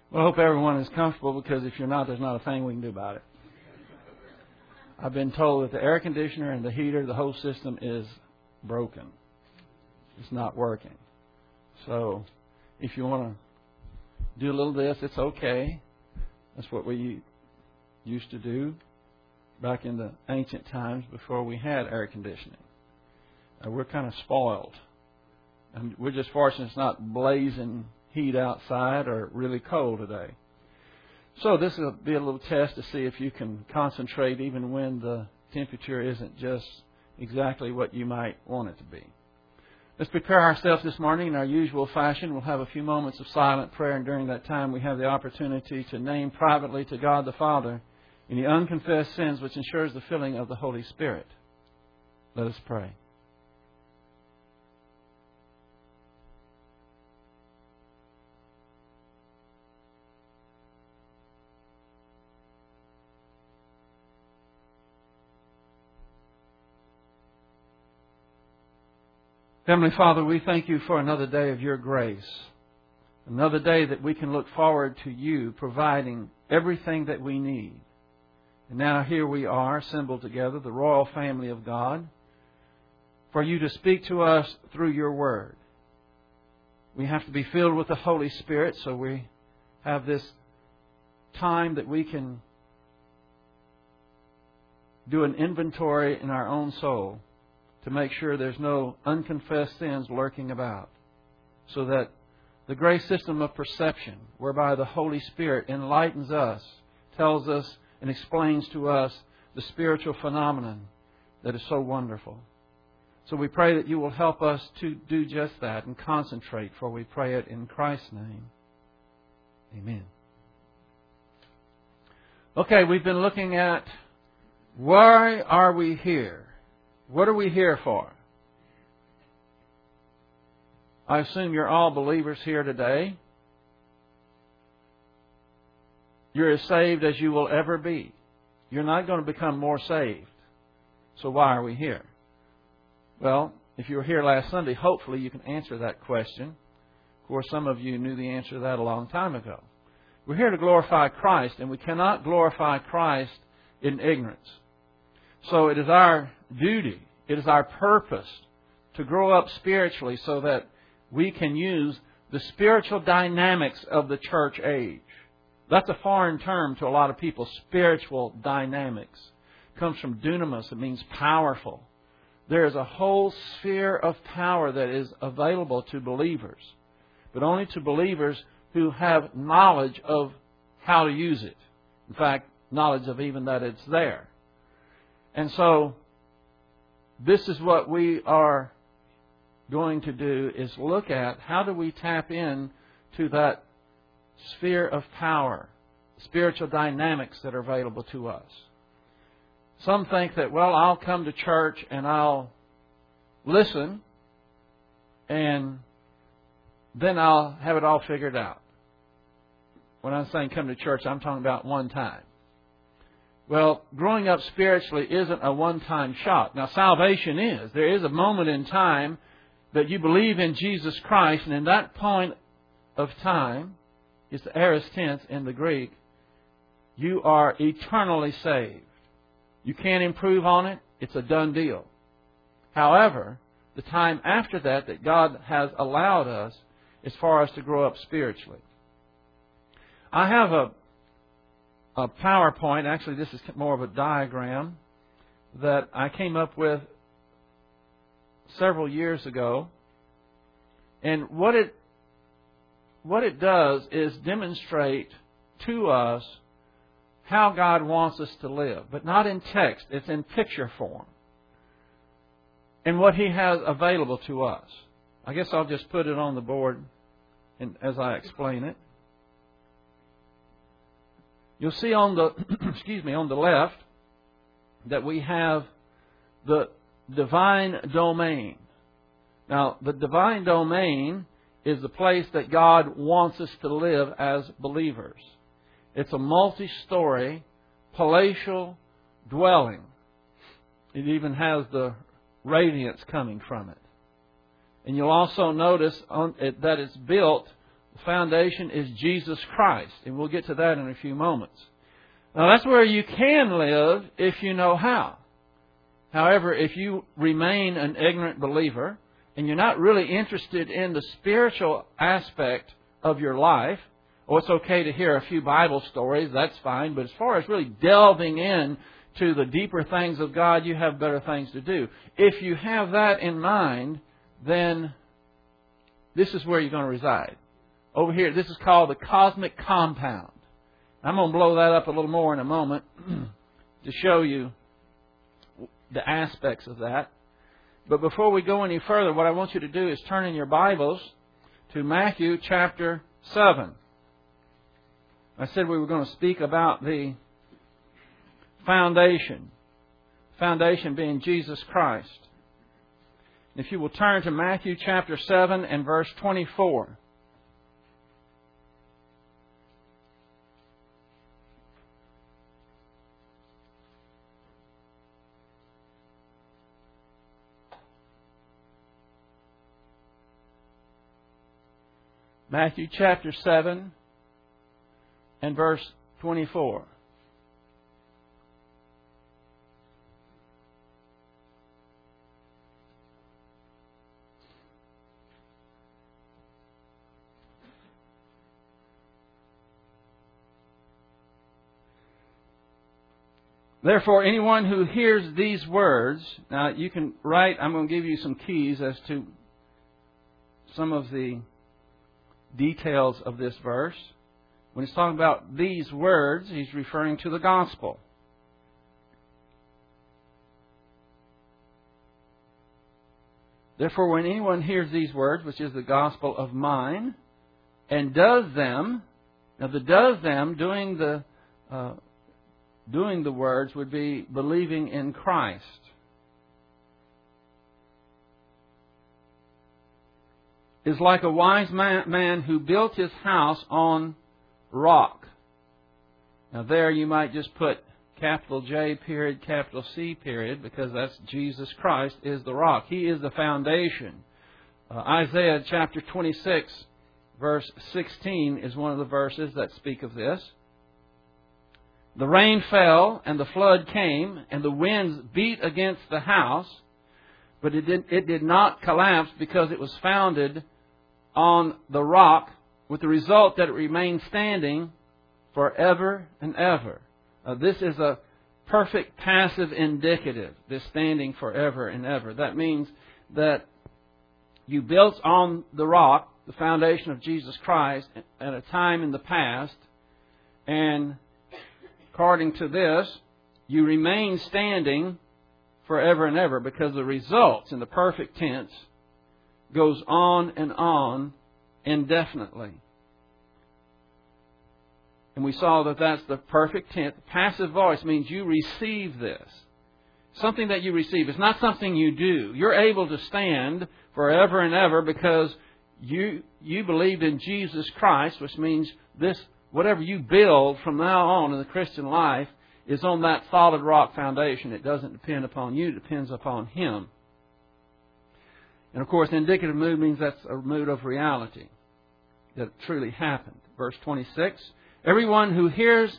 Well, I hope everyone is comfortable, because if you're not, there's not a thing we can do about it. I've been told that the air conditioner and the heater, the whole system is broken. It's not working. So if you want to do a little of this, it's okay. That's what we used to do back in the ancient times before we had air conditioning. We're kind of spoiled. And we're just fortunate it's not blazing heat outside or really cold today. So this will be a little test to see if you can concentrate even when the temperature isn't just exactly what you might want it to be. Let's prepare ourselves this morning in our usual fashion. We'll have a few moments of silent prayer, and during that time we have the opportunity to name privately to God the Father any unconfessed sins, which ensures the filling of the Holy Spirit. Let us pray. Heavenly Father, we thank you for another day of your grace. Another day that we can look forward to you providing everything that we need. And now here we are, assembled together, the royal family of God, for you to speak to us through your word. We have to be filled with the Holy Spirit, so we have this time that we can do an inventory in our own soul to make sure there's no unconfessed sins lurking about, so that the grace system of perception, whereby the Holy Spirit enlightens us, tells us and explains to us the spiritual phenomenon that is so wonderful. So we pray that you will help us to do just that and concentrate, for we pray it in Christ's name. Amen. Okay, we've been looking at why are we here? What are we here for? I assume you're all believers here today. You're as saved as you will ever be. You're not going to become more saved. So why are we here? Well, if you were here last Sunday, hopefully you can answer that question. Of course, some of you knew the answer to that a long time ago. We're here to glorify Christ, and we cannot glorify Christ in ignorance. So it is our duty, it is our purpose to grow up spiritually so that we can use the spiritual dynamics of the church age. That's a foreign term to a lot of people, spiritual dynamics. It comes from dunamis, it means powerful. There is a whole sphere of power that is available to believers, but only to believers who have knowledge of how to use it. In fact, knowledge of even that it's there. And so, this is what we are going to do, is look at how do we tap in to that sphere of power, spiritual dynamics that are available to us. Some think that, well, I'll come to church and I'll listen and then I'll have it all figured out. When I'm saying come to church, I'm talking about one time. Well, growing up spiritually isn't a one-time shot. Now, salvation is. There is a moment in time that you believe in Jesus Christ, and in that point of time, it's the aorist tense in the Greek, you are eternally saved. You can't improve on it. It's a done deal. However, the time after that God has allowed us is for us to grow up spiritually. I have a PowerPoint, actually this is more of a diagram, that I came up with several years ago. And what it does is demonstrate to us how God wants us to live, but not in text, it's in picture form. And what He has available to us. I guess I'll just put it on the board as I explain it. You'll see on the on the left that we have the divine domain. Now, the divine domain is the place that God wants us to live as believers. It's a multi-story, palatial dwelling. It even has the radiance coming from it. And you'll also notice that it's built, The foundation is Jesus Christ. And we'll get to that in a few moments. Now, that's where you can live if you know how. However, if you remain an ignorant believer and you're not really interested in the spiritual aspect of your life, it's okay to hear a few Bible stories, that's fine. But as far as really delving in to the deeper things of God, you have better things to do. If you have that in mind, then this is where you're going to reside. Over here, this is called the cosmic compound. I'm going to blow that up a little more in a moment to show you the aspects of that. But before we go any further, what I want you to do is turn in your Bibles to Matthew chapter 7. I said we were going to speak about the foundation. Foundation being Jesus Christ. If you will turn to Matthew chapter 7 and verse 24. Matthew chapter 7 and verse 24. Therefore, anyone who hears these words, now you can write, I'm going to give you some keys as to some of the details of this verse. When he's talking about these words, he's referring to the gospel. Therefore, when anyone hears these words, which is the gospel of mine, and does them, now the does them, doing the words would be believing in Christ. Is like a wise man who built his house on rock. Now there you might just put capital J period, capital C period, because that's Jesus Christ is the rock. He is the foundation. Isaiah chapter 26 verse 16 is one of the verses that speak of this. The rain fell and the flood came and the winds beat against the house, but it did not collapse because it was founded on the rock, with the result that it remained standing forever and ever. This is a perfect passive indicative, this standing forever and ever. That means that you built on the rock, the foundation of Jesus Christ, at a time in the past, and according to this, you remain standing forever and ever, because the results in the perfect tense goes on indefinitely. And we saw that that's the perfect tense. Passive voice means you receive this. Something that you receive. It's not something you do. You're able to stand forever and ever because you believed in Jesus Christ, which means this, whatever you build from now on in the Christian life is on that solid rock foundation. It doesn't depend upon you. It depends upon Him. And of course, indicative mood means that's a mood of reality, that it truly happened. Verse 26, everyone who hears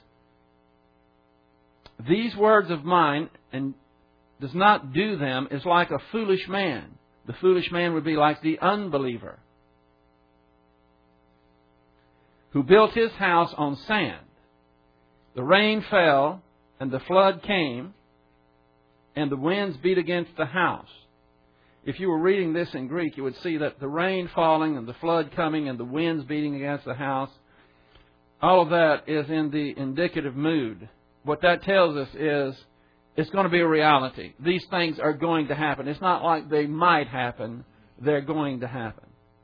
these words of mine and does not do them is like a foolish man. The foolish man would be like the unbeliever who built his house on sand. The rain fell and the flood came and the winds beat against the house. If you were reading this in Greek, you would see that the rain falling and the flood coming and the winds beating against the house, all of that is in the indicative mood. What that tells us is it's going to be a reality. These things are going to happen. It's not like they might happen. They're going to happen.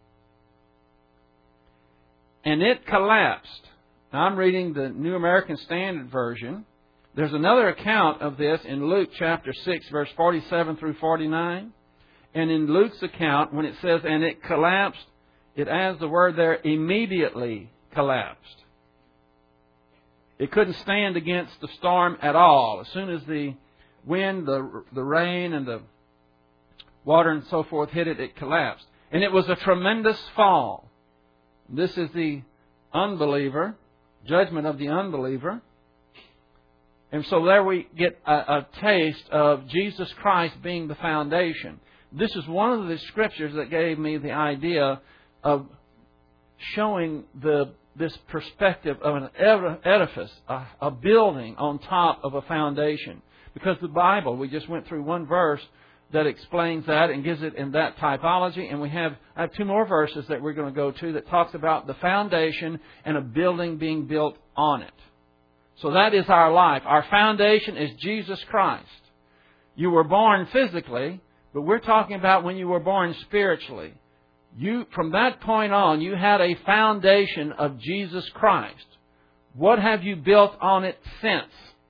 And it collapsed. Now, I'm reading the New American Standard Version. There's another account of this in Luke chapter 6, verse 47 through 49. And in Luke's account, when it says, and it collapsed, it adds the word there, immediately collapsed. It couldn't stand against the storm at all. As soon as the wind, the rain, and the water and so forth hit it, it collapsed. And it was a tremendous fall. This is the unbeliever, judgment of the unbeliever. And so there we get a taste of Jesus Christ being the foundation. This is one of the scriptures that gave me the idea of showing this perspective of an edifice, a building on top of a foundation. Because the Bible, we just went through one verse that explains that and gives it in that typology. And I have two more verses that we're going to go to that talks about the foundation and a building being built on it. So that is our life. Our foundation is Jesus Christ. You were born physically, but we're talking about when you were born spiritually. From that point on, you had a foundation of Jesus Christ. What have you built on it since?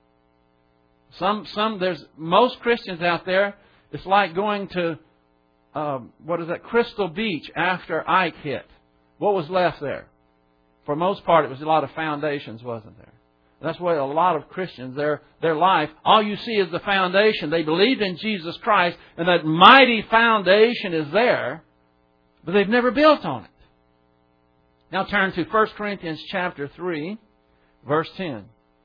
There's most Christians out there, it's like going to, Crystal Beach after Ike hit. What was left there? For most part, it was a lot of foundations, wasn't there? That's why a lot of Christians, their life, all you see is the foundation. They believed in Jesus Christ, and that mighty foundation is there, but they've never built on it. Now turn to 1 Corinthians chapter 3, verse 10.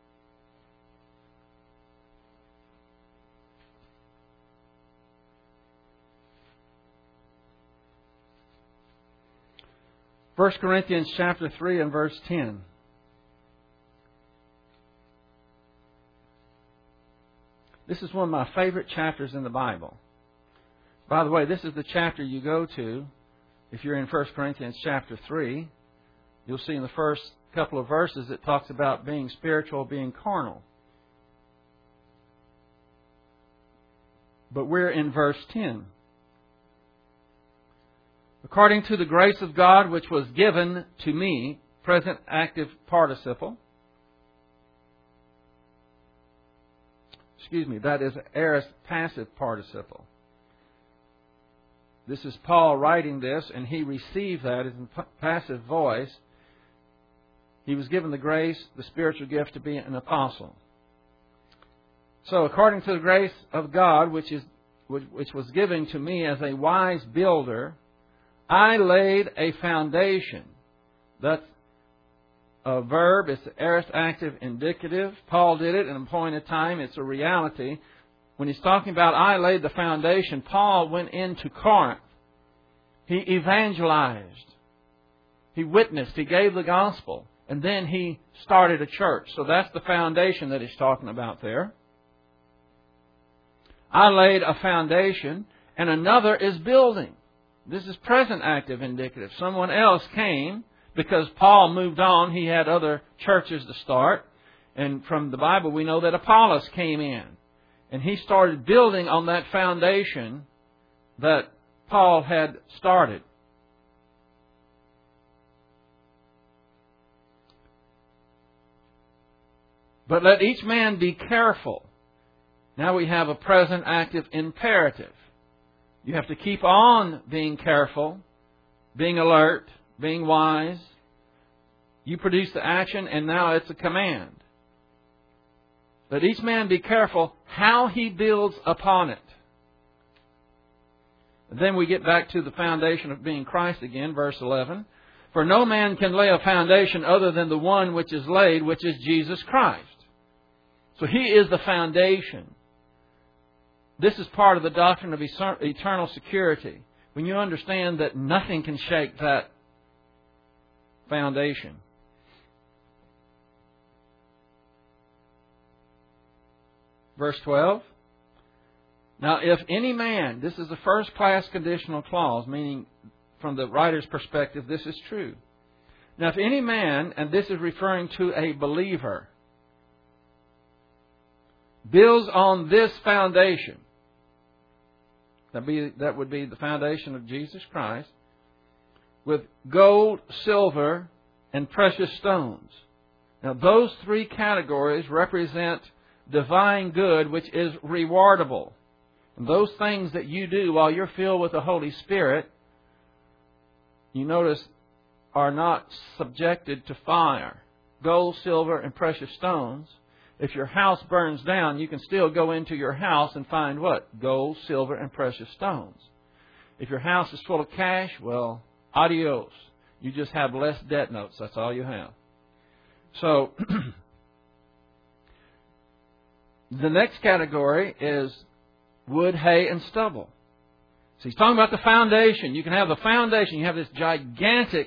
First Corinthians chapter 3 and verse 10. This is one of my favorite chapters in the Bible. By the way, this is the chapter you go to if you're in 1 Corinthians chapter 3. You'll see in the first couple of verses it talks about being spiritual, being carnal. But we're in verse 10. According to the grace of God which was given to me, present active participle. That is aorist passive participle. This is Paul writing this, and he received that as a passive voice. He was given the grace, the spiritual gift to be an apostle. So, according to the grace of God, which was given to me as a wise builder, I laid a foundation. That's a verb. It's the aorist active indicative. Paul did it in an appointed time. It's a reality. When he's talking about I laid the foundation, Paul went into Corinth. He evangelized. He witnessed. He gave the gospel. And then he started a church. So that's the foundation that he's talking about there. I laid a foundation, and another is building. This is present active indicative. Someone else came. Because Paul moved on, he had other churches to start. And from the Bible, we know that Apollos came in. And he started building on that foundation that Paul had started. But let each man be careful. Now we have a present active imperative. You have to keep on being careful, being alert, being wise. You produce the action, and now it's a command. Let each man be careful how he builds upon it. And then we get back to the foundation of being Christ again, verse 11. For no man can lay a foundation other than the one which is laid, which is Jesus Christ. So He is the foundation. This is part of the doctrine of eternal security. When you understand that nothing can shake that foundation. Verse 12. Now, if any man, this is a first-class conditional clause, meaning from the writer's perspective, this is true. Now, if any man, and this is referring to a believer, builds on this foundation, that would be the foundation of Jesus Christ, with gold, silver, and precious stones. Now, those three categories represent divine good, which is rewardable. And those things that you do while you're filled with the Holy Spirit, you notice, are not subjected to fire. Gold, silver, and precious stones. If your house burns down, you can still go into your house and find what? Gold, silver, and precious stones. If your house is full of cash, well, adios. You just have less debt notes. That's all you have. So, the next category is wood, hay, and stubble. So he's talking about the foundation. You can have the foundation. You have this gigantic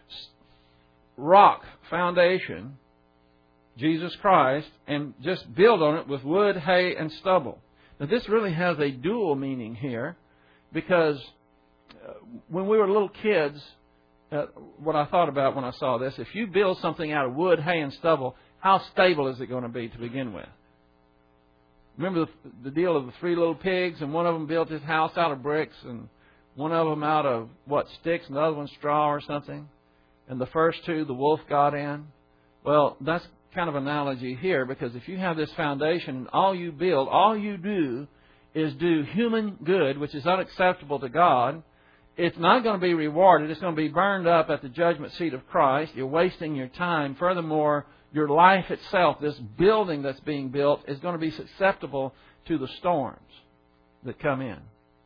rock foundation, Jesus Christ, and just build on it with wood, hay, and stubble. Now, this really has a dual meaning here, because when we were little kids, what I thought about when I saw this, if you build something out of wood, hay, and stubble, how stable is it going to be to begin with? Remember the deal of the 3 little pigs, and one of them built his house out of bricks, and one of them out of, sticks, and the other one straw or something? And the first 2, the wolf got in. Well, that's kind of an analogy here, because if you have this foundation and all you build, all you do is do human good, which is unacceptable to God, it's not going to be rewarded. It's going to be burned up at the judgment seat of Christ. You're wasting your time. Furthermore, your life itself, this building that's being built, is going to be susceptible to the storms that come in.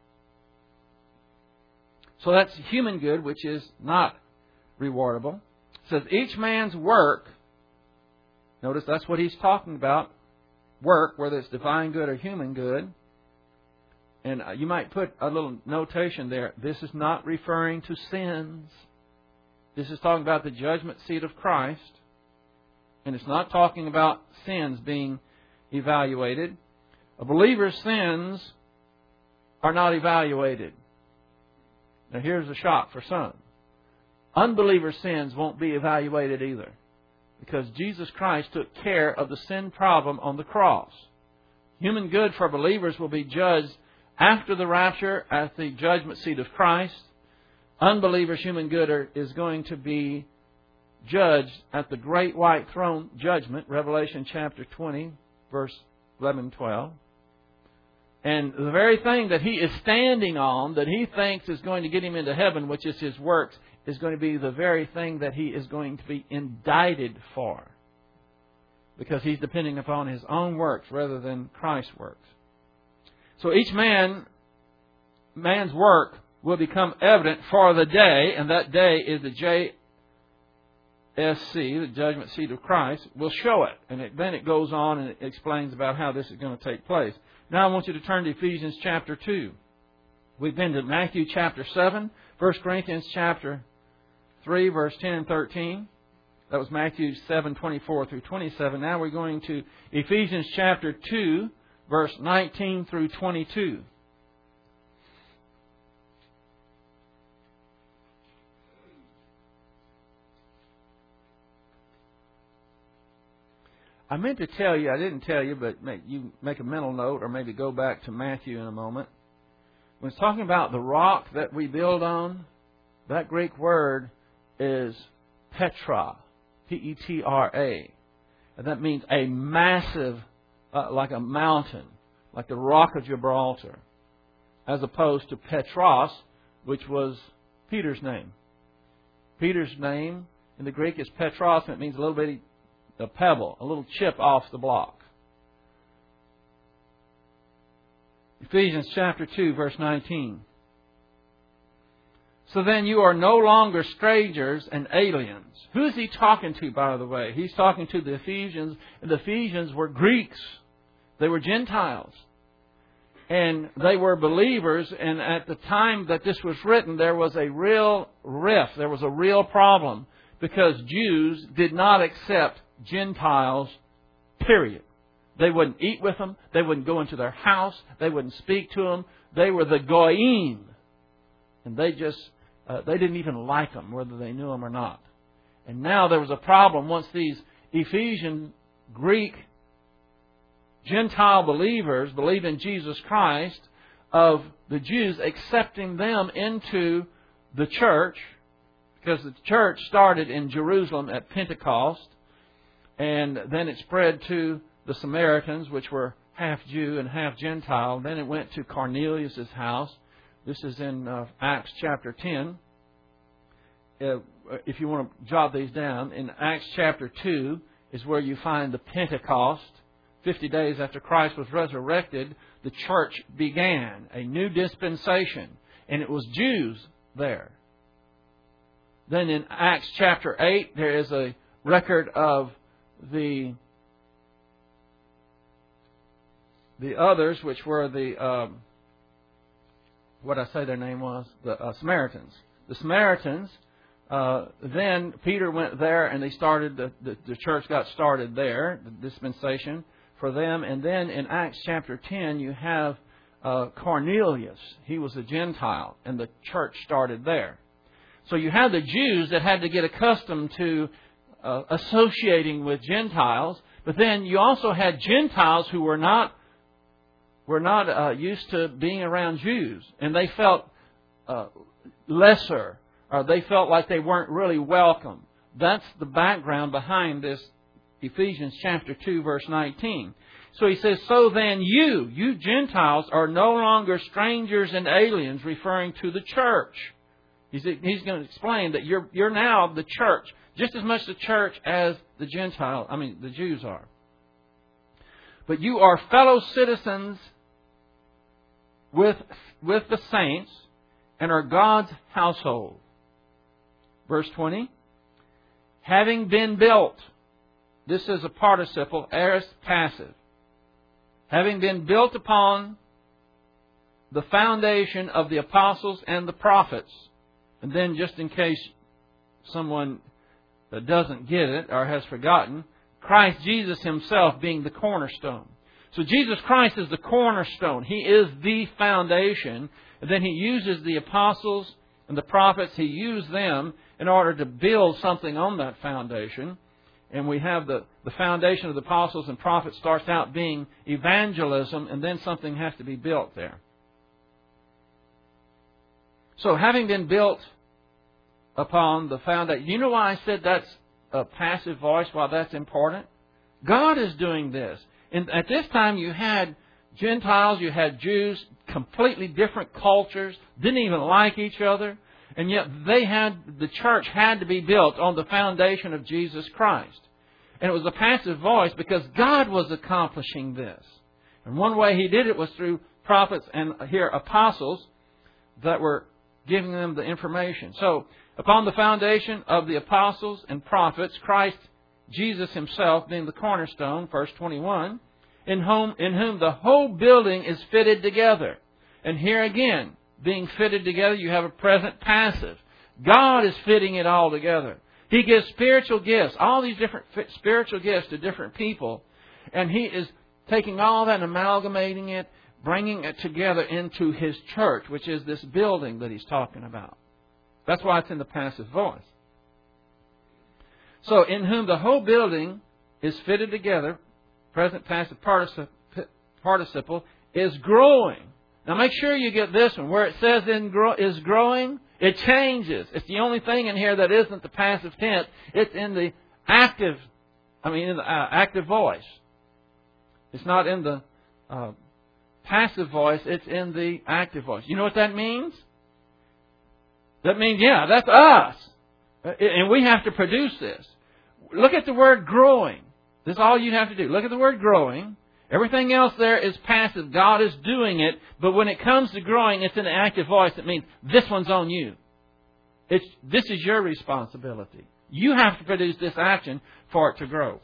So that's human good, which is not rewardable. It says each man's work, notice that's what he's talking about, work, whether it's divine good or human good. And you might put a little notation there. This is not referring to sins. This is talking about the judgment seat of Christ. And it's not talking about sins being evaluated. A believer's sins are not evaluated. Now here's a shock for some. Unbelievers' sins won't be evaluated either, because Jesus Christ took care of the sin problem on the cross. Human good for believers will be judged after the rapture at the judgment seat of Christ. Unbelievers' human good is going to be judged at the great white throne judgment, Revelation chapter 20, verse 11 and 12. And the very thing that he is standing on, that he thinks is going to get him into heaven, which is his works, is going to be the very thing that he is going to be indicted for, because he's depending upon his own works rather than Christ's works. So each man's work will become evident for the day, and that day is the JSC, the judgment seat of Christ, will show it. And then it goes on and it explains about how this is going to take place. Now I want you to turn to Ephesians chapter 2. We've been to Matthew chapter 7, 1 Corinthians chapter 3, verse 10 and 13. That was Matthew 7, 24 through 27. Now we're going to Ephesians chapter 2, verse 19 through 22. I meant to tell you, I didn't tell you, but you make a mental note or maybe go back to Matthew in a moment. When it's talking about the rock that we build on, that Greek word is Petra, P-E-T-R-A. And that means a massive, like a mountain, like the rock of Gibraltar, as opposed to Petros, which was Peter's name. Peter's name in the Greek is Petros, and it means a little bitty, a pebble, a little chip off the block. Ephesians chapter 2, verse 19. So then you are no longer strangers and aliens. Who is he talking to, by the way? He's talking to the Ephesians. And the Ephesians were Greeks. They were Gentiles. And they were believers. And at the time that this was written, there was a real rift. There was a real problem. Because Jews did not accept Gentiles, period. They wouldn't eat with them. They wouldn't go into their house. They wouldn't speak to them. They were the goyim. And they didn't even like them, whether they knew them or not. And now there was a problem once these Ephesian Greek Gentile believers believed in Jesus Christ, of the Jews accepting them into the church, because the church started in Jerusalem at Pentecost, and then it spread to the Samaritans, which were half Jew and half Gentile. Then it went to Cornelius' house. This is in Acts chapter 10. If you want to jot these down, in Acts chapter 2 is where you find the Pentecost. 50 days after Christ was resurrected, the church began a new dispensation. And it was Jews there. Then in Acts chapter 8, there is a record of the others, which were the, what I say their name was? The Samaritans. The Samaritans, then Peter went there and they started, the church got started there, the dispensation for them. And then in Acts chapter 10, you have Cornelius. He was a Gentile, and the church started there. So you had the Jews that had to get accustomed to associating with Gentiles, but then you also had Gentiles who were not used to being around Jews, and they felt lesser, or they felt like they weren't really welcome. That's the background behind this Ephesians chapter 2, verse 19. So he says, so then you Gentiles are no longer strangers and aliens, referring to the church. He's going to explain that you're now the church, just as much the church as the Jews are. But you are fellow citizens with the saints and are God's household. Verse 20. Having been built. This is a participle, aorist passive. Having been built upon the foundation of the apostles and the prophets. And then, just in case someone doesn't get it or has forgotten, Christ Jesus Himself being the cornerstone. So Jesus Christ is the cornerstone. He is the foundation. And then He uses the apostles and the prophets. He used them in order to build something on that foundation. And we have the foundation of the apostles and prophets starts out being evangelism, and then something has to be built there. So having been built upon the foundation, you know why I said that's a passive voice, why that's important? God is doing this. And at this time you had Gentiles, you had Jews, completely different cultures, didn't even like each other, and yet the church had to be built on the foundation of Jesus Christ. And it was a passive voice because God was accomplishing this. And one way He did it was through prophets and here apostles that were giving them the information. So, upon the foundation of the apostles and prophets, Christ Jesus Himself being the cornerstone, verse 21, in whom the whole building is fitted together. And here again, being fitted together, you have a present passive. God is fitting it all together. He gives spiritual gifts, all these different spiritual gifts to different people. And He is taking all that and amalgamating it, bringing it together into His church, which is this building that He's talking about. That's why it's in the passive voice. So, in whom the whole building is fitted together, present passive participle, is growing. Now make sure you get this one. Where it says is growing, it changes. It's the only thing in here that isn't the passive tense. It's in the active voice. It's not in the passive voice. It's in the active voice. You know what that means? That means, yeah, that's us. And we have to produce this. Look at the word growing. This is all you have to do. Look at the word growing. Everything else there is passive. God is doing it. But when it comes to growing, it's in the active voice. It means this one's on you. This is your responsibility. You have to produce this action for it to grow.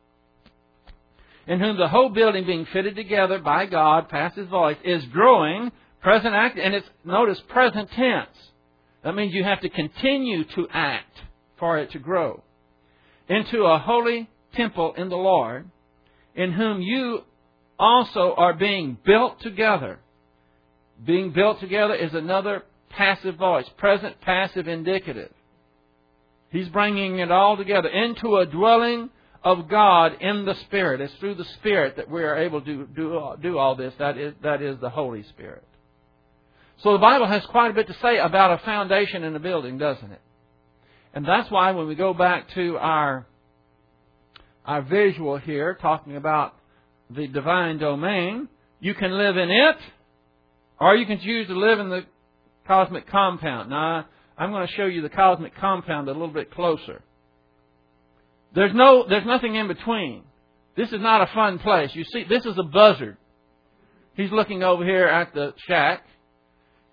In whom the whole building being fitted together by God, passive voice, is growing, present act, and it's, notice, present tense. That means you have to continue to act for it to grow. Into a holy temple in the Lord, in whom you also are being built together. Being built together is another passive voice. Present, passive, indicative. He's bringing it all together into a dwelling of God in the Spirit. It's through the Spirit that we are able to do all this. That is the Holy Spirit. So the Bible has quite a bit to say about a foundation in a building, doesn't it? And that's why when we go back to our visual here, talking about the divine domain, you can live in it, or you can choose to live in the cosmic compound. Now, I'm going to show you the cosmic compound a little bit closer. There's nothing in between. This is not a fun place. You see, this is a buzzard. He's looking over here at the shack.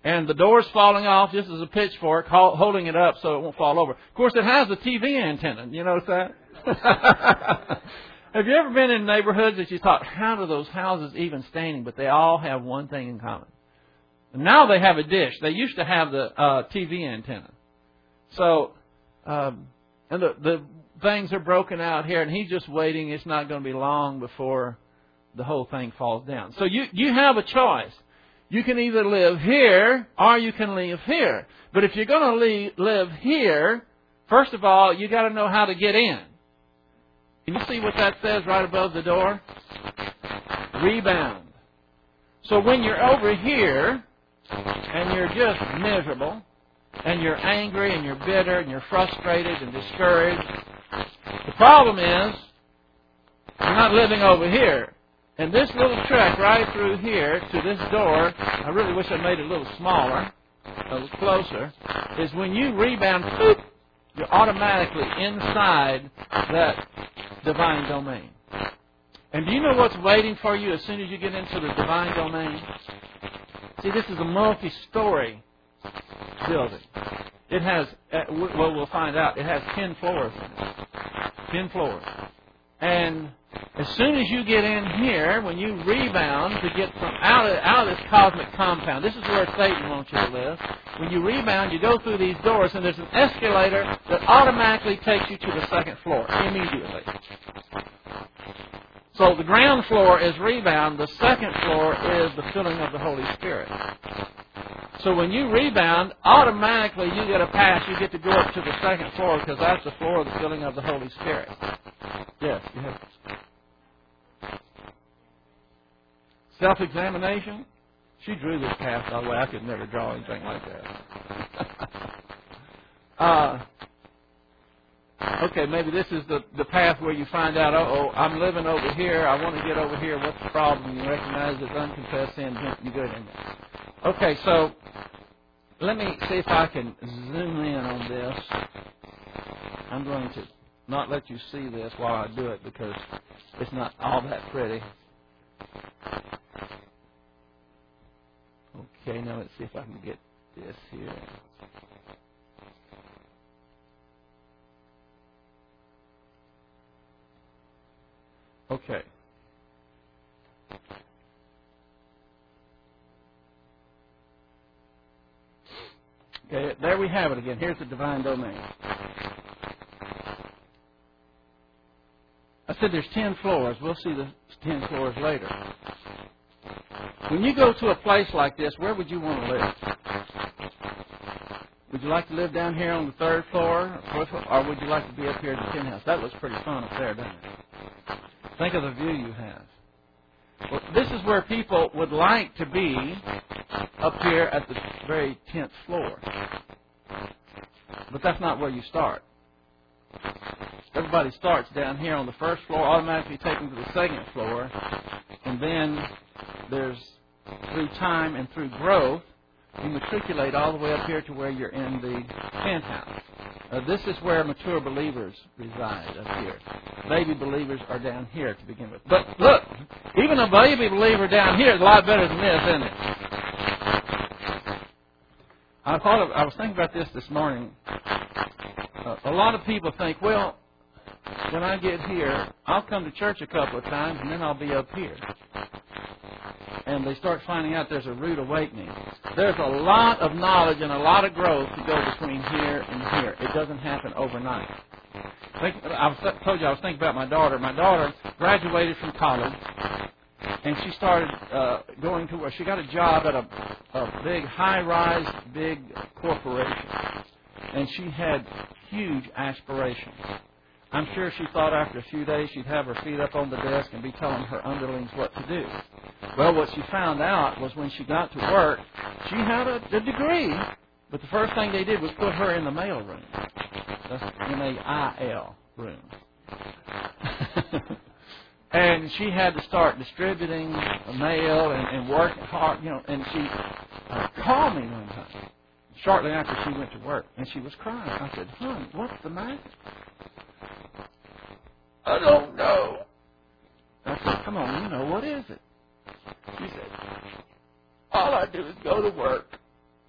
and the door's falling off just as a pitchfork, holding it up so it won't fall over. Of course, it has a TV antenna. You notice that? Have you ever been in neighborhoods that you thought, how do those houses even standing? But they all have one thing in common. And now they have a dish. They used to have the TV antenna. So, and the things are broken out here, and he's just waiting. It's not going to be long before the whole thing falls down. So you have a choice. You can either live here or you can live here. But if you're going to live here, first of all, you got to know how to get in. Can you see what that says right above the door? Rebound. So when you're over here and you're just miserable and you're angry and you're bitter and you're frustrated and discouraged, the problem is you're not living over here. And this little trek right through here to this door, I really wish I made it a little smaller, a little closer, is when you rebound, boop, you're automatically inside that divine domain. And do you know what's waiting for you as soon as you get into the divine domain? See, this is a multi-story building. It has, well, we'll find out, it has 10 floors in it. 10 floors. And as soon as you get in here, when you rebound to get from out of this cosmic compound, this is where Satan wants you to live. When you rebound, you go through these doors, and there's an escalator that automatically takes you to the second floor immediately. So the ground floor is rebound. The second floor is the filling of the Holy Spirit. So when you rebound, automatically you get a pass. You get to go up to the second floor because that's the floor of the filling of the Holy Spirit. Yes, you have self-examination. She drew this path, by the way. I could never draw anything like that. Okay, maybe this is the path where you find out, I'm living over here. I want to get over here. What's the problem? You recognize it's unconfessed sin. You go in there. Okay, so let me see if I can zoom in on this. I'm going to not let you see this while I do it because it's not all that pretty. Okay, now let's see if I can get this here. Okay. Okay, there we have it again. Here's the divine domain. I said there's 10 floors. We'll see the 10 floors later. When you go to a place like this, where would you want to live? Would you like to live down here on the third floor, or would you like to be up here in the penthouse? That looks pretty fun up there, doesn't it? Think of the view you have. Well, this is where people would like to be, up here at the very 10th floor. But that's not where you start. Everybody starts down here on the first floor, automatically taken to the second floor, and then there's, through time and through growth, you matriculate all the way up here to where you're in the penthouse. This is where mature believers reside, up here. Baby believers are down here to begin with. But look, even a baby believer down here is a lot better than this, isn't it? I was thinking about this morning. A lot of people think, well, when I get here, I'll come to church a couple of times and then I'll be up here. And they start finding out there's a rude awakening. There's a lot of knowledge and a lot of growth to go between here and here. It doesn't happen overnight. I told you I was thinking about my daughter. My daughter graduated from college, and she started going to where she got a job at a big, high-rise, big corporation. And she had huge aspirations. I'm sure she thought after a few days she'd have her feet up on the desk and be telling her underlings what to do. Well, what she found out was when she got to work, she had a degree, but the first thing they did was put her in the mail room. That's M-A-I-L room. And she had to start distributing mail and work hard, and she called me one time, shortly after she went to work, and she was crying. I said, honey, what's the matter? I don't know. I said, come on, what is it? She said, all I do is go to work,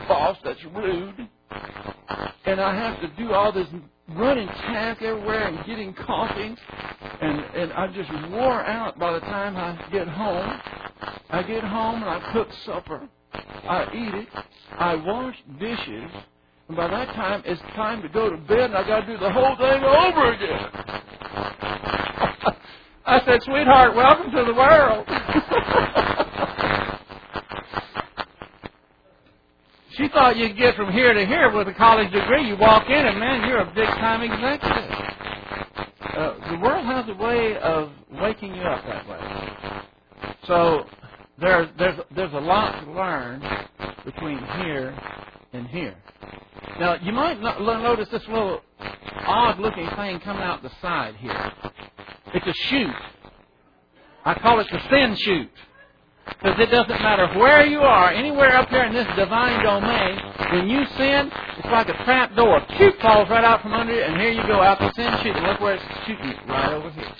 boss that's rude. And I have to do all this running task everywhere and getting coffee. And I'm just wore out by the time I get home. I get home and I cook supper. I eat it. I wash dishes. And by that time, it's time to go to bed, and I got to do the whole thing over again. I said, sweetheart, welcome to the world. She thought you'd get from here to here with a college degree. You walk in, and man, you're a big-time executive. The world has a way of waking you up that way. So there's a lot to learn between here and here. Now, you might notice this little odd-looking thing coming out the side here. It's a chute. I call it the sin chute. Because it doesn't matter where you are, anywhere up here in this divine domain, when you sin, it's like a trap door. Chute falls right out from under you, and here you go out the sin chute, and look where it's shooting you, right over here.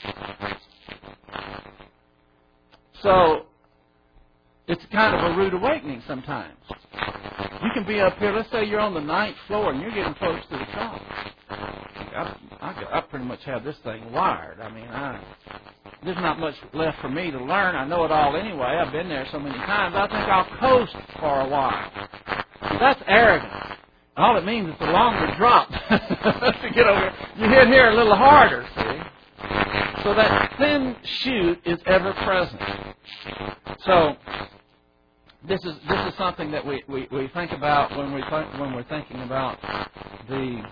So, it's kind of a rude awakening sometimes. You can be up here, let's say you're on the 9th floor, and you're getting close to the top. I pretty much have this thing wired. I mean, there's not much left for me to learn. I know it all anyway. I've been there so many times. I think I'll coast for a while. That's arrogance. All it means is a longer drop to get over here. You hit here a little harder, see? So that thin chute is ever present. So this is something that we think about when we're thinking about the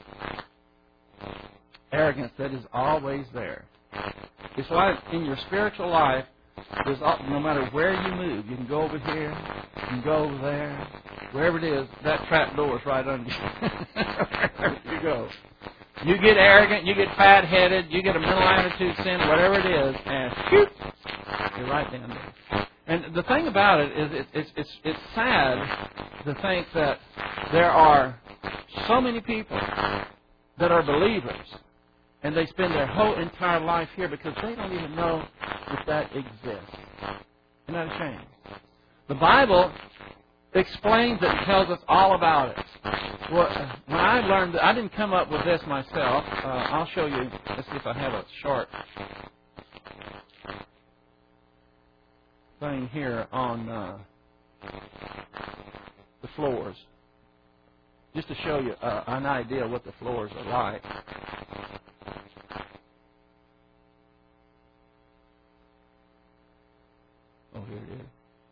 arrogance that is always there. It's like in your spiritual life, no matter where you move, you can go over here, you can go over there, wherever it is, that trap door is right under you. There you go. You get arrogant, you get fat-headed, you get a mental attitude sin, whatever it is, and shoot, you're right down there. And the thing about it is it's sad to think that there are so many people that are believers, and they spend their whole entire life here because they don't even know if that exists. Isn't that a shame? The Bible explains it and tells us all about it. Well, when I learned that, I didn't come up with this myself. I'll show you. Let's see if I have a short thing here on the floors, just to show you an idea of what the floors are like. Oh, here it is.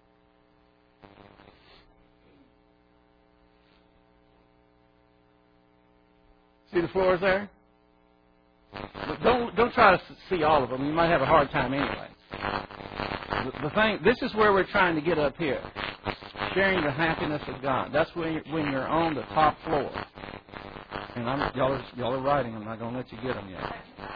See the floors there? Don't try to see all of them. You might have a hard time anyway. The thing, this is where we're trying to get up here, sharing the happiness of God. That's when you're on the top floor. And y'all are writing. I'm not going to let you get them yet.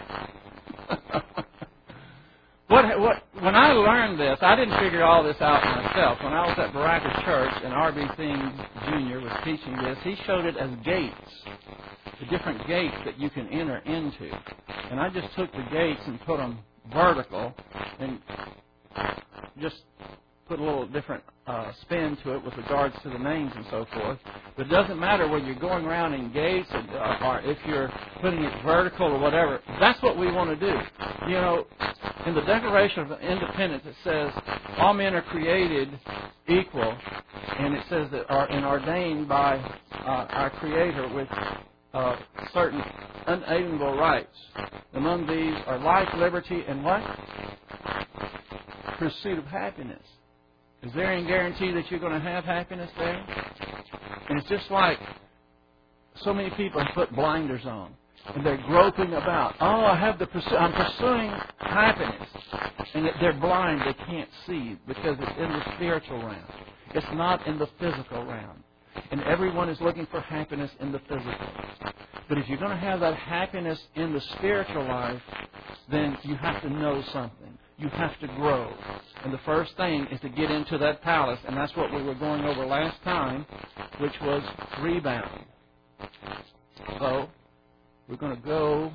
When I learned this, I didn't figure all this out myself. When I was at Baraka Church and R.B. Things Jr. was teaching this, he showed it as gates, the different gates that you can enter into. And I just took the gates and put them vertical and just put a little different spin to it with regards to the names and so forth. But it doesn't matter whether you're going around in gates or if you're putting it vertical or whatever. That's what we want to do. You know, in the Declaration of Independence, it says all men are created equal, and it says that are ordained by our Creator with certain unalienable rights. Among these are life, liberty, and what? Pursuit of happiness. Is there any guarantee that you're going to have happiness there? And it's just like so many people have put blinders on, and they're groping about. Oh, I'm pursuing happiness, and they're blind. They can't see because it's in the spiritual realm. It's not in the physical realm. And everyone is looking for happiness in the physical. But if you're going to have that happiness in the spiritual life, then you have to know something. You have to grow. And the first thing is to get into that palace, and that's what we were going over last time, which was rebound. So, we're going to go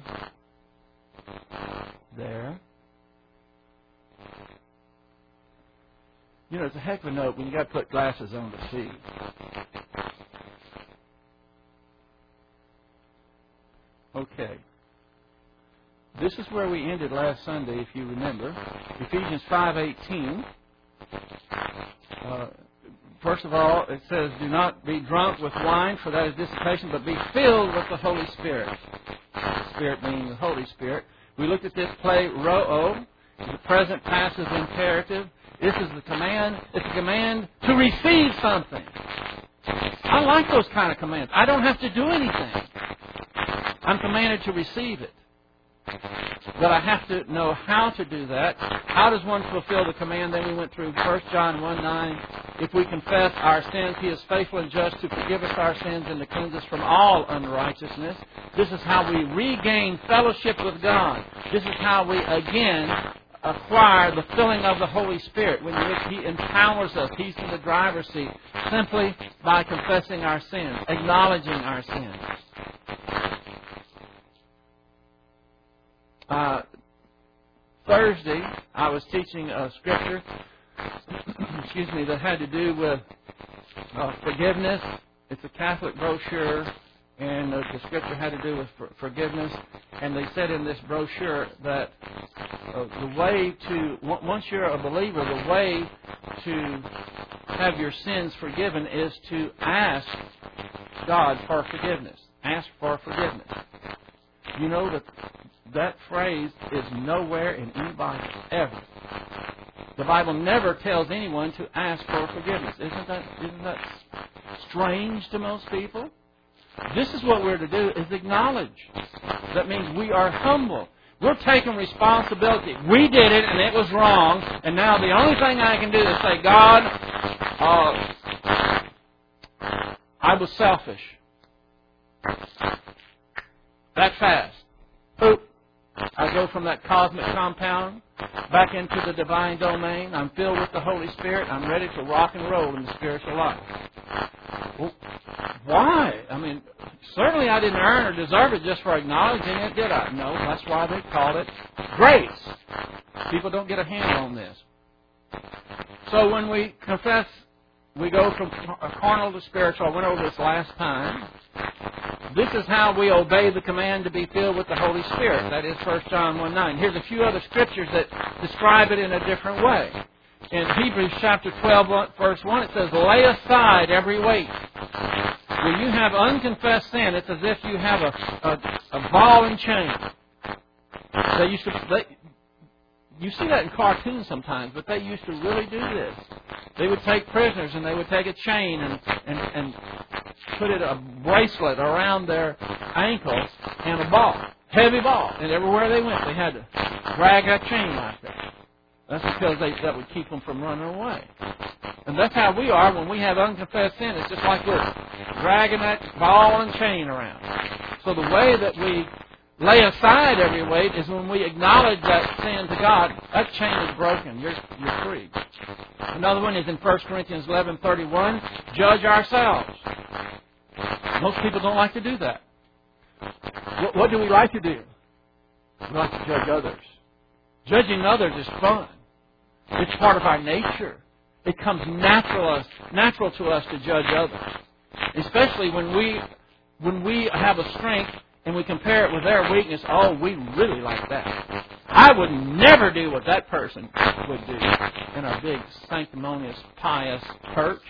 there. You know, it's a heck of a note when you got to put glasses on to see. Okay. This is where we ended last Sunday, if you remember. Ephesians 5:18. First of all, it says, do not be drunk with wine, for that is dissipation, but be filled with the Holy Spirit. The Spirit meaning the Holy Spirit. We looked at this play, Ro'o, the present passive imperative. This is the command. It's a command to receive something. I like those kind of commands. I don't have to do anything. I'm commanded to receive it. But I have to know how to do that. How does one fulfill the command? Then we went through 1 John 1:9. If we confess our sins, He is faithful and just to forgive us our sins and to cleanse us from all unrighteousness. This is how we regain fellowship with God. This is how we, again, acquire the filling of the Holy Spirit, when He empowers us. He's in the driver's seat, simply by confessing our sins, acknowledging our sins. Thursday, I was teaching a scripture, that had to do with forgiveness. It's a Catholic brochure, and the scripture had to do with forgiveness. And they said in this brochure that the way to, once you're a believer, the way to have your sins forgiven is to ask God for forgiveness. Ask for forgiveness. You know that phrase is nowhere in any Bible, ever. The Bible never tells anyone to ask for forgiveness. Isn't that strange to most people? This is what we're to do, is acknowledge. That means we are humble. We're taking responsibility. We did it, and it was wrong, and now the only thing I can do is say, God, I was selfish. That fast. Oop. I go from that cosmic compound back into the divine domain. I'm filled with the Holy Spirit. I'm ready to rock and roll in the spiritual life. Well, why? I mean, certainly I didn't earn or deserve it just for acknowledging it, did I? No, that's why they call it grace. People don't get a handle on this. So when we confess, we go from carnal to spiritual. I went over this last time. This is how we obey the command to be filled with the Holy Spirit. That is 1 John 1:9. Here's a few other scriptures that describe it in a different way. In Hebrews chapter 12, verse 1, it says, lay aside every weight. When you have unconfessed sin, it's as if you have a ball and chain. You see that in cartoons sometimes, but they used to really do this. They would take prisoners and they would take a chain and put a bracelet around their ankles and a ball, heavy ball. And everywhere they went, they had to drag that chain like that. That's because that would keep them from running away. And that's how we are when we have unconfessed sin. It's just like we're dragging that ball and chain around. So the way that we lay aside every weight is when we acknowledge that sin to God. That chain is broken. You're free. Another one is in 1 Corinthians 11:31. Judge ourselves. Most people don't like to do that. What do we like to do? We like to judge others. Judging others is fun. It's part of our nature. It comes natural to us to judge others. Especially when we have a strength and we compare it with their weakness. Oh, we really like that. I would never do what that person would do in our big, sanctimonious, pious church.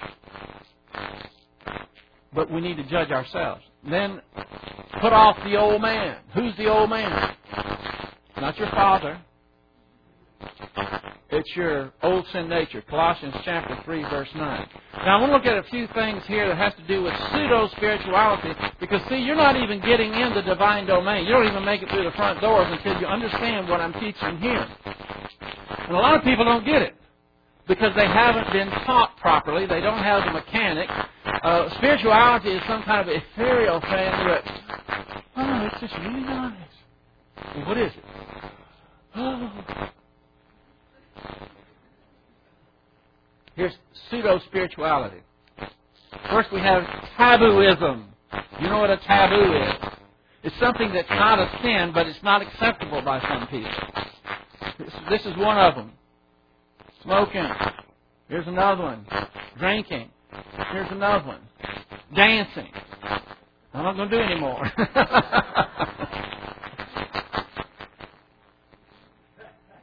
But we need to judge ourselves. Then put off the old man. Who's the old man? Not your father. It's your old sin nature. Colossians chapter 3, verse 9. Now I want to look at a few things here that has to do with pseudo-spirituality, because see, you're not even getting in the divine domain. You don't even make it through the front doors until you understand what I'm teaching here. And a lot of people don't get it because they haven't been taught properly. They don't have the mechanics. Spirituality is some kind of ethereal thing that, it's just really nice. Well, what is it? Here's pseudo-spirituality. First we have tabooism. You know what a taboo is? It's something that's not a sin, but it's not acceptable by some people. This is one of them. Smoking. Here's another one. Drinking. Here's another one. Dancing. I'm not going to do any more.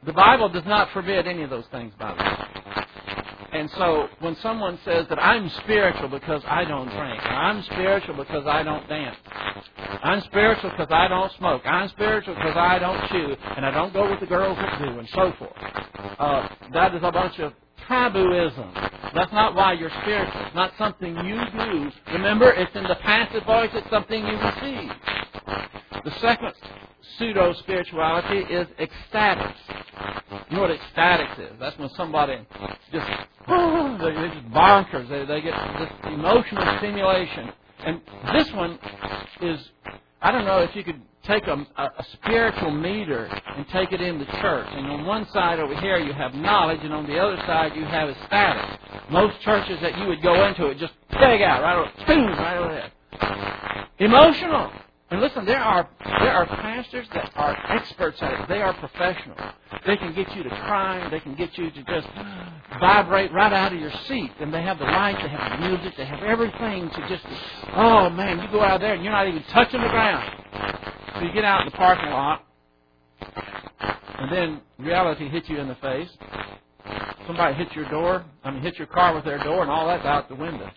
The Bible does not forbid any of those things, by the way. And so when someone says that I'm spiritual because I don't drink, or I'm spiritual because I don't dance, I'm spiritual because I don't smoke, I'm spiritual because I don't chew, and I don't go with the girls that do, and so forth. That is a bunch of tabooism. That's not why you're spiritual. It's not something you do. Remember, it's in the passive voice. It's something you receive. The second pseudo-spirituality is ecstatics. You know what ecstatics is? That's when somebody just, they're just bonkers. They get this emotional stimulation. And this one is, I don't know if you could take a spiritual meter and take it into church. And on one side over here you have knowledge, and on the other side you have ecstatics. Most churches that you would go into it just peg out, right over there. Emotional. And listen, there are pastors that are experts at it. They are professionals. They can get you to cry. They can get you to just vibrate right out of your seat. And they have the lights. They have the music. They have everything to just, oh man, you go out there and you're not even touching the ground. So you get out in the parking lot, and then reality hits you in the face. Somebody hits your car with their door, and all that's out the window.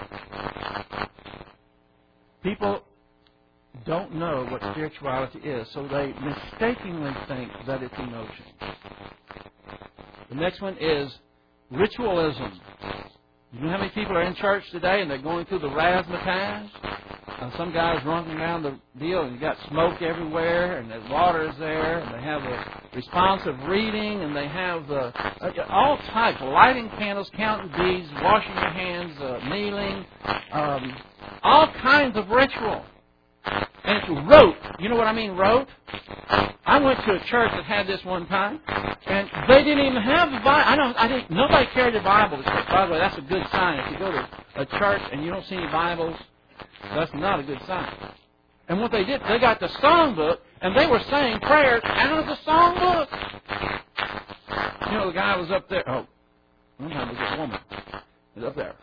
People don't know what spirituality is, so they mistakenly think that it's emotion. The next one is ritualism. You know how many people are in church today and they're going through the razzmatazz? Some guy's running around the deal and you got smoke everywhere and the water is there and they have the responsive reading and they have all types, lighting candles, counting beads, washing your hands, kneeling, all kinds of ritual. And it's rote. You know what I mean, rote? I went to a church that had this one time, and they didn't even have the Bible. I think nobody carried a Bible to church. By the way, that's a good sign. If you go to a church and you don't see any Bibles, that's not a good sign. And what they did, they got the songbook, and they were saying prayers out of the songbook. You know, the guy was up there. Oh, one time it was a woman. He was up there.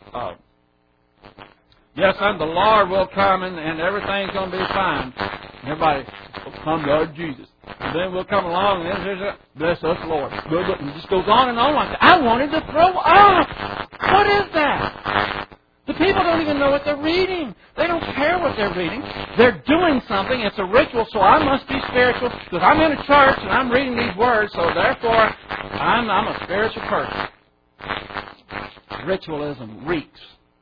Yes, and the Lord will come, and everything's going to be fine. And everybody, will come, Lord Jesus. And then we'll come along, and then there's bless us, Lord. And it just goes on and on like that. I wanted to throw up. What is that? The people don't even know what they're reading. They don't care what they're reading. They're doing something. It's a ritual, so I must be spiritual because I'm in a church and I'm reading these words, so therefore I'm a spiritual person. Ritualism reeks.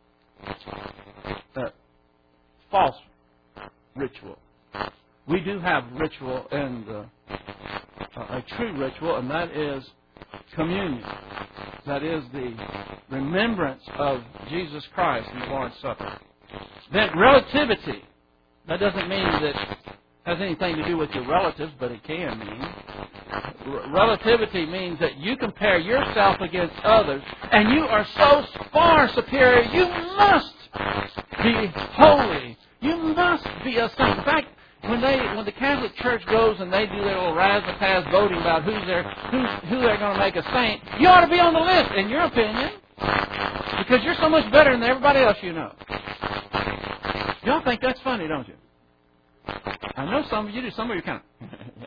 False ritual. We do have ritual and a true ritual, and that is communion. That is the remembrance of Jesus Christ in the Lord's Supper. Then relativity. That doesn't mean that it has anything to do with your relatives, but it can mean. Relativity means that you compare yourself against others, and you are so far superior, you must be holy. You must be a saint. In fact, when the Catholic Church goes and they do their little razzmatazz voting about who they're going to make a saint, you ought to be on the list, in your opinion, because you're so much better than everybody else you know. Y'all think that's funny, don't you? I know some of you do. Some of you kind of.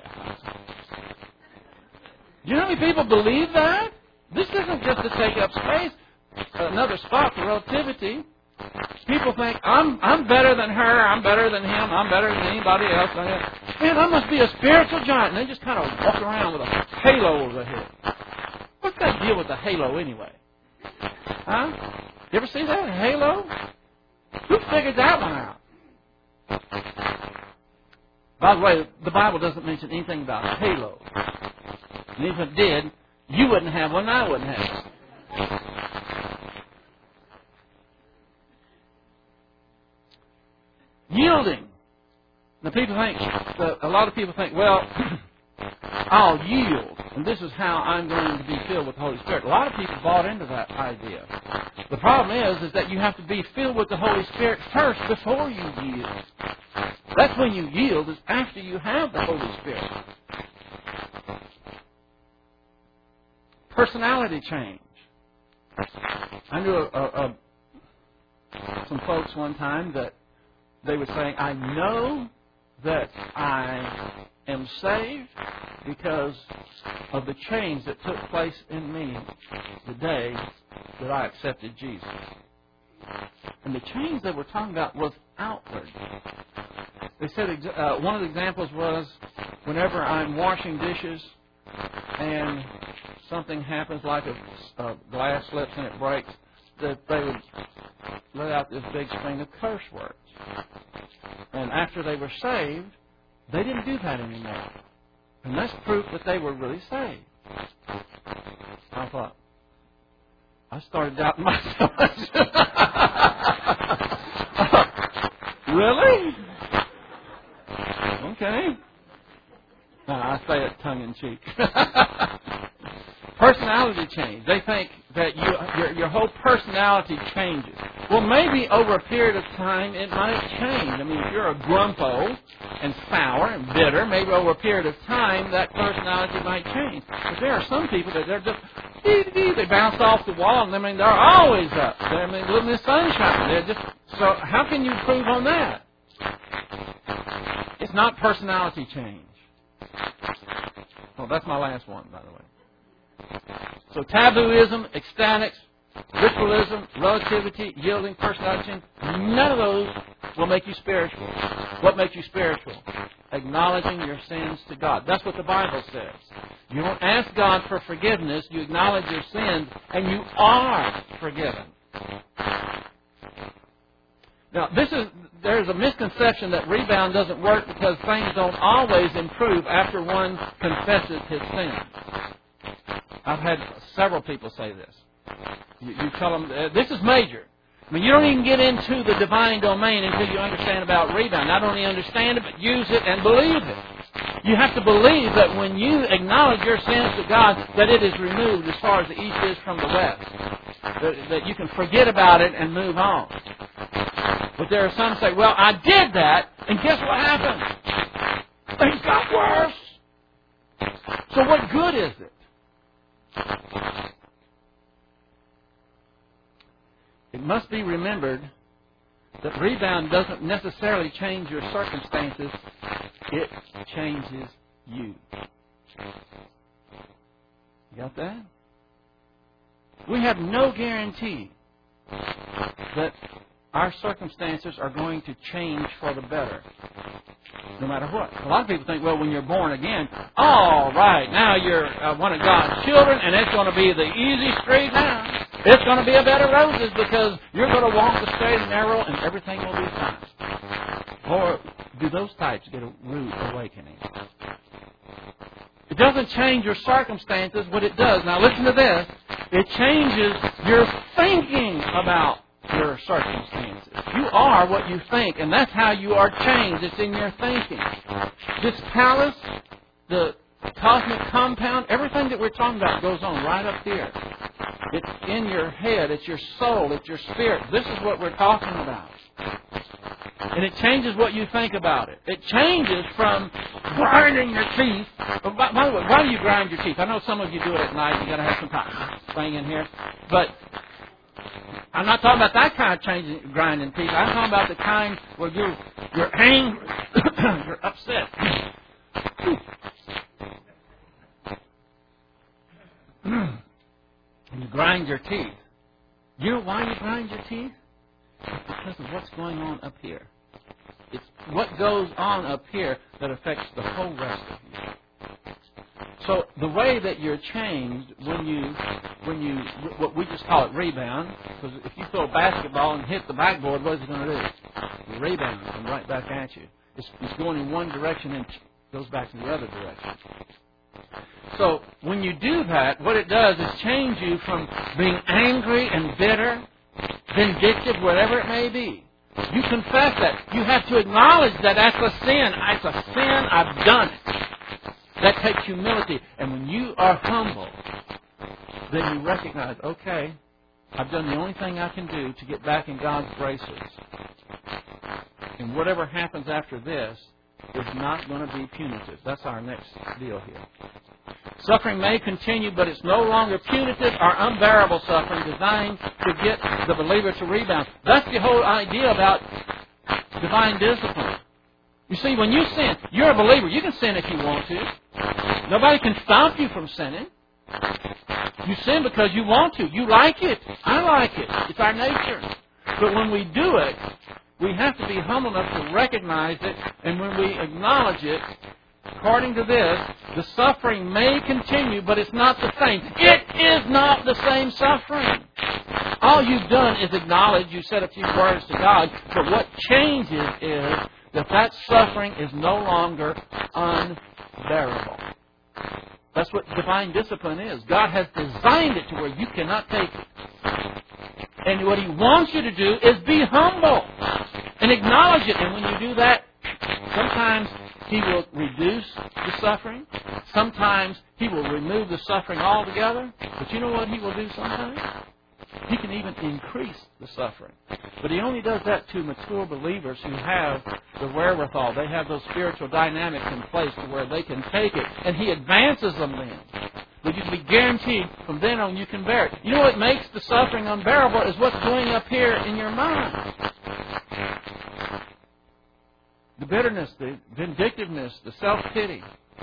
Do you know how many people believe that? This isn't just to take up space, another spot for relativity. People think, I'm better than her, I'm better than him, I'm better than anybody else. Man, I must be a spiritual giant. And they just kind of walk around with a halo over their head. What's that deal with the halo anyway? Huh? You ever see that, a halo? Who figured that one out? By the way, the Bible doesn't mention anything about a halo. And if it did, you wouldn't have one, and I wouldn't have one. Yielding. Now, a lot of people think, well, I'll yield, and this is how I'm going to be filled with the Holy Spirit. A lot of people bought into that idea. The problem is that you have to be filled with the Holy Spirit first before you yield. That's when you yield, is after you have the Holy Spirit. Personality change. I knew some folks one time that they were saying, I know that I am saved, because of the change that took place in me the day that I accepted Jesus. And the change that we're talking about was outward. They said one of the examples was whenever I'm washing dishes and something happens, like a glass slips and it breaks, that they would let out this big string of curse words. And after they were saved, they didn't do that anymore. And that's proof that they were really saved. I thought, I started doubting myself. Really? Okay. No, I say it tongue-in-cheek. Personality change. They think that your whole personality changes. Well, maybe over a period of time it might change. I mean, if you're a grumpo and sour and bitter, maybe over a period of time that personality might change. But there are some people that they're just, they bounce off the wall, and I mean, they're always up. They're living in the sunshine. They're just, so how can you improve on that? It's not personality change. Well, that's my last one, by the way. So tabooism, ecstatics, ritualism, relativity, yielding, personality change, none of those will make you spiritual. What makes you spiritual? Acknowledging your sins to God. That's what the Bible says. You don't ask God for forgiveness, you acknowledge your sins, and you are forgiven. Now, there's a misconception that rebound doesn't work because things don't always improve after one confesses his sins. I've had several people say this. You tell them, this is major. I mean, you don't even get into the divine domain until you understand about rebound. Not only understand it, but use it and believe it. You have to believe that when you acknowledge your sins to God, that it is removed as far as the east is from the west. That you can forget about it and move on. But there are some who say, well, I did that, and guess what happened? Things got worse. So what good is it? It must be remembered that rebound doesn't necessarily change your circumstances. It changes you. You got that? We have no guarantee that our circumstances are going to change for the better, no matter what. A lot of people think, well, when you're born again, all right, now you're one of God's children, and it's going to be the easy street now. It's going to be a bed of roses because you're going to walk the straight and narrow, and everything will be fine. Or do those types get a rude awakening? It doesn't change your circumstances. What it does, now listen to this, it changes your thinking about your circumstances. You are what you think, and that's how you are changed. It's in your thinking. This palace, the cosmic compound, everything that we're talking about goes on right up here. It's in your head. It's your soul. It's your spirit. This is what we're talking about. And it changes what you think about it. It changes from grinding your teeth. By the way, why do you grind your teeth? I know some of you do it at night. You've got to have some kind of thing in here. But I'm not talking about that kind of grinding teeth. I'm talking about the kind where you're angry, you're upset. And you grind your teeth. You know why you grind your teeth? It's because of what's going on up here. It's what goes on up here that affects the whole rest of you. So the way that you're changed when you what we just call it rebound, because if you throw a basketball and hit the backboard, what is it going to do? The rebound will come right back at you. It's going in one direction and goes back to the other direction. So when you do that, what it does is change you from being angry and bitter, vindictive, whatever it may be. You confess that. You have to acknowledge that that's a sin. It's a sin. I've done it. That takes humility. And when you are humble, then you recognize, okay, I've done the only thing I can do to get back in God's graces. And whatever happens after this is not going to be punitive. That's our next deal here. Suffering may continue, but it's no longer punitive or unbearable suffering designed to get the believer to rebound. That's the whole idea about divine discipline. You see, when you sin, you're a believer. You can sin if you want to. Nobody can stop you from sinning. You sin because you want to. You like it. I like it. It's our nature. But when we do it, we have to be humble enough to recognize it, and when we acknowledge it, according to this, the suffering may continue, but it's not the same. It is not the same suffering. All you've done is acknowledge, you said a few words to God, but what changes is that suffering is no longer unbearable. That's what divine discipline is. God has designed it to where you cannot take it. And what He wants you to do is be humble and acknowledge it. And when you do that, sometimes He will reduce the suffering. Sometimes He will remove the suffering altogether. But you know what He will do sometimes? He can even increase the suffering. But He only does that to mature believers who have the wherewithal. They have those spiritual dynamics in place to where they can take it. And He advances them then. But you can be guaranteed from then on you can bear it. You know what makes the suffering unbearable is what's going up here in your mind. The bitterness, the vindictiveness, the self-pity.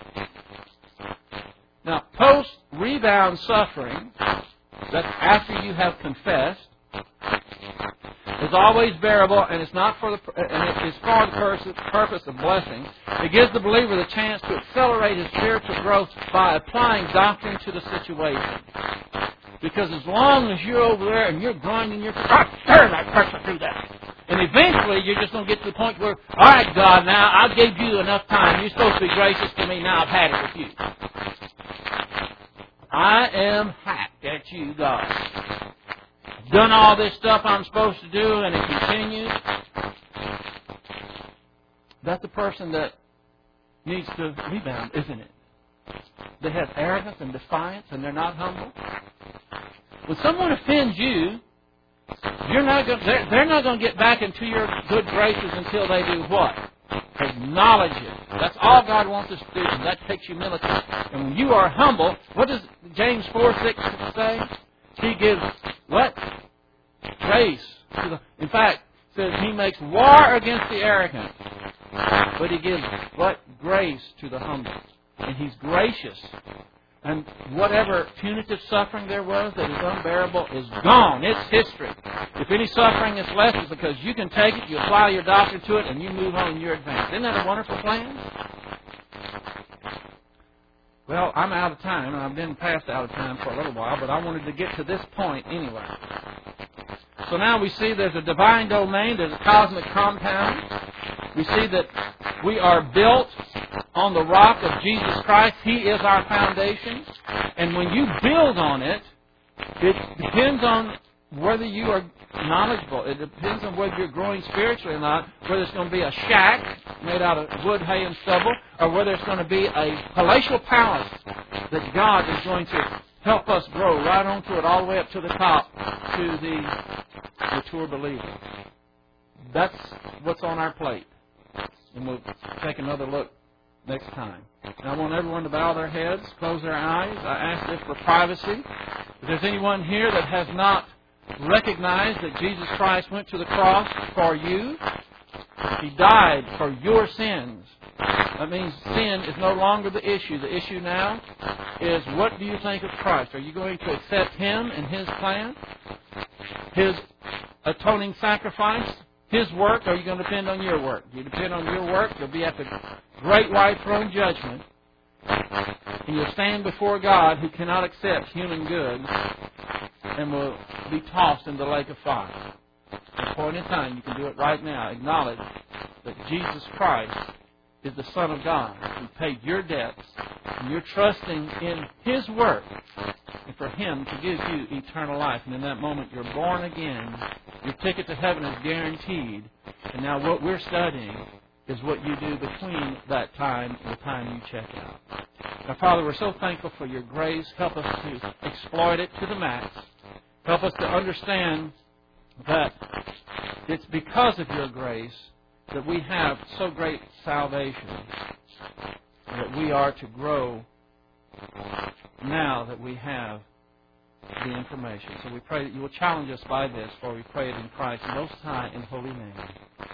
Now, post-rebound suffering, that's after you have confessed, is always bearable, and it's not for and it is for the purpose of blessing. It gives the believer the chance to accelerate his spiritual growth by applying doctrine to the situation. Because as long as you're over there and you're grinding your teeth, turn that person through that. And eventually you're just going to get to the point where, all right, God, now I gave you enough time. You're supposed to be gracious to me. Now I've had it with you. I am hacked at you, God. I've done all this stuff I'm supposed to do, and it continues. That's the person that needs to rebound, isn't it? They have arrogance and defiance, and they're not humble. When someone offends you, they're not going to get back into your good graces until they do what? Acknowledge it. That's all God wants us to do, and that takes humility. And when you are humble, what does James 4:6 say? He gives what? Grace. In fact, it says He makes war against the arrogant, but He gives what? Grace to the humble. And He's gracious. And whatever punitive suffering there was that is unbearable is gone. It's history. If any suffering is left, it's because you can take it, you apply your doctrine to it, and you move on and you're advanced. Isn't that a wonderful plan? Well, I'm out of time, and I've been past out of time for a little while, but I wanted to get to this point anyway. So now we see there's a divine domain, there's a cosmic compound. We see that we are built on the rock of Jesus Christ. He is our foundation. And when you build on it, it depends on whether you are knowledgeable. It depends on whether you're growing spiritually or not, whether it's going to be a shack made out of wood, hay, and stubble, or whether it's going to be a palatial palace that God is going to help us grow right onto it all the way up to the top to the mature believer. That's what's on our plate. And we'll take another look next time. And I want everyone to bow their heads, close their eyes. I ask this for privacy. If there's anyone here that has not recognized that Jesus Christ went to the cross for you, He died for your sins. That means sin is no longer the issue. The issue now is, what do you think of Christ? Are you going to accept Him and His plan? His atoning sacrifice? His work, or are you going to depend on your work? You depend on your work, you'll be at the great white throne judgment, and you'll stand before God, who cannot accept human goods, and will be tossed in the lake of fire. At a point in time, you can do it right now. Acknowledge that Jesus Christ is the Son of God, who paid your debts, and you're trusting in His work, and for Him to give you eternal life. And in that moment, you're born again. Your ticket to heaven is guaranteed. And now what we're studying is what you do between that time and the time you check out. Now, Father, we're so thankful for your grace. Help us to exploit it to the max. Help us to understand that it's because of your grace that we have so great salvation, that we are to grow now that we have the information. So we pray that you will challenge us by this, for we pray it in Christ's most high and holy name.